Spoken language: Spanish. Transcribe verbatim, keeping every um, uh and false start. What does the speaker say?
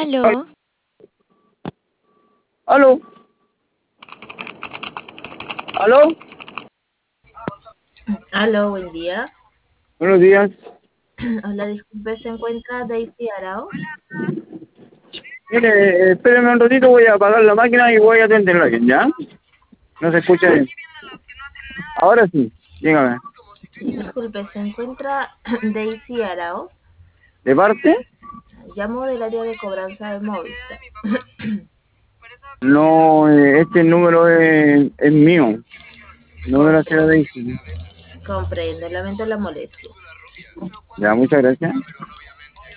Aló, ¿Aló? ¿Aló? Aló, buen día. Buenos días. Hola, disculpe, ¿se encuentra Daisy Arao? Mire, eh, espéreme un ratito, voy a apagar la máquina y voy a atenderla bien, ¿ya? No se escucha bien. Ahora sí, dígame. Sí, disculpe, ¿se encuentra Daisy Arao? ¿De parte? Llamo del área de cobranza de Movistar. No, eh, este número es, es mío, no de la ciudad de Compre- Isil. Comprendo, lamento la molestia. Ya, muchas gracias.